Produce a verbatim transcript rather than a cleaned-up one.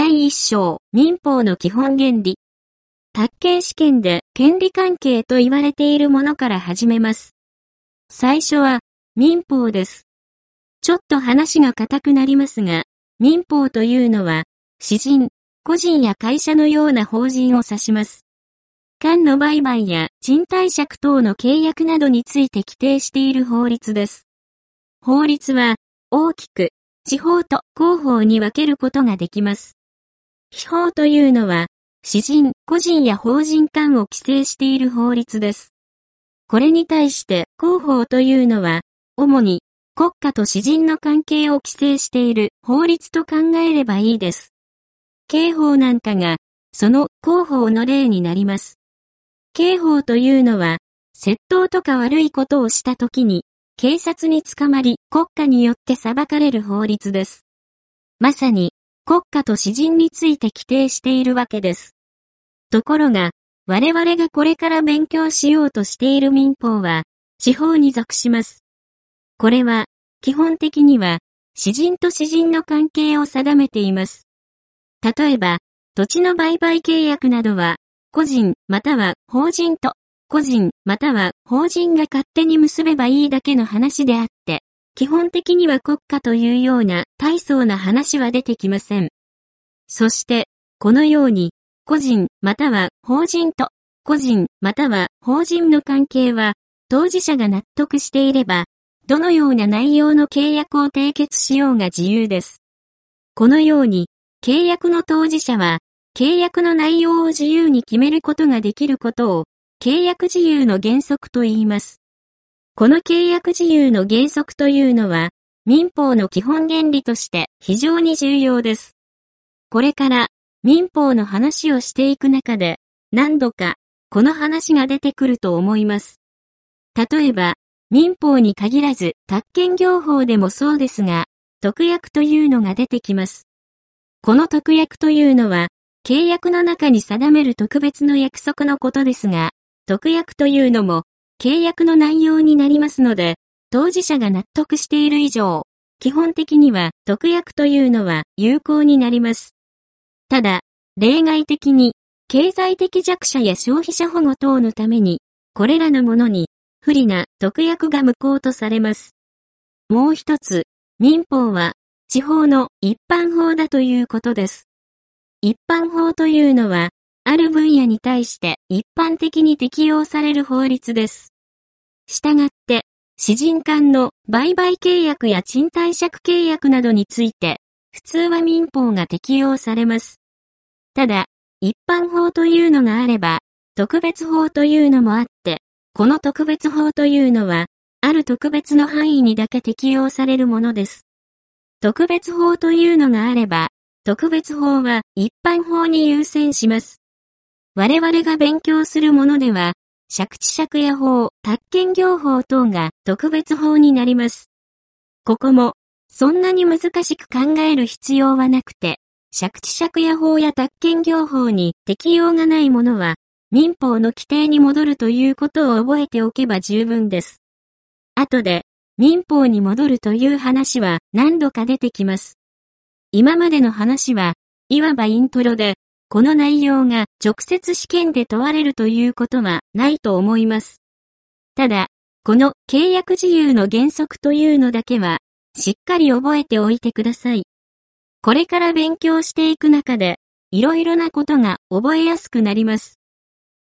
だいいっ章、民法の基本原理。宅建試験で権利関係と言われているものから始めます。最初は、民法です。ちょっと話が硬くなりますが、民法というのは、私人、個人や会社のような法人を指します。間の売買や賃貸借等の契約などについて規定している法律です。法律は、大きく、地法と公法に分けることができます。非法というのは、私人、個人や法人間を規制している法律です。これに対して公法というのは、主に国家と私人の関係を規制している法律と考えればいいです。刑法なんかが、その公法の例になります。刑法というのは、窃盗とか悪いことをしたときに、警察に捕まり国家によって裁かれる法律です。まさに、国家と私人について規定しているわけです。ところが、我々がこれから勉強しようとしている民法は、地法に属します。これは、基本的には、私人と私人の関係を定めています。例えば、土地の売買契約などは、個人または法人と、個人または法人が勝手に結べばいいだけの話であって、基本的には国家というような大層な話は出てきません。そして、このように、個人または法人と、個人または法人の関係は、当事者が納得していれば、どのような内容の契約を締結しようが自由です。このように、契約の当事者は、契約の内容を自由に決めることができることを、契約自由の原則と言います。この契約自由の原則というのは、民法の基本原理として非常に重要です。これから民法の話をしていく中で、何度かこの話が出てくると思います。例えば、民法に限らず宅建業法でもそうですが、特約というのが出てきます。この特約というのは、契約の中に定める特別の約束のことですが、特約というのも、契約の内容になりますので、当事者が納得している以上、基本的には特約というのは有効になります。ただ、例外的に、経済的弱者や消費者保護等のために、これらのものに不利な特約が無効とされます。もう一つ、民法は地方の一般法だということです。一般法というのは、ある分野に対して一般的に適用される法律です。したがって、私人間の売買契約や賃貸借契約などについて、普通は民法が適用されます。ただ、一般法というのがあれば、特別法というのもあって、この特別法というのは、ある特別の範囲にだけ適用されるものです。特別法というのがあれば、特別法は一般法に優先します。我々が勉強するものでは、借地借家法、宅建業法等が特別法になります。ここも、そんなに難しく考える必要はなくて、借地借家法や宅建業法に適用がないものは、民法の規定に戻るということを覚えておけば十分です。後で、民法に戻るという話は何度か出てきます。今までの話は、いわばイントロで、この内容が直接試験で問われるということはないと思います。ただ、この契約自由の原則というのだけは、しっかり覚えておいてください。これから勉強していく中で、いろいろなことが覚えやすくなります。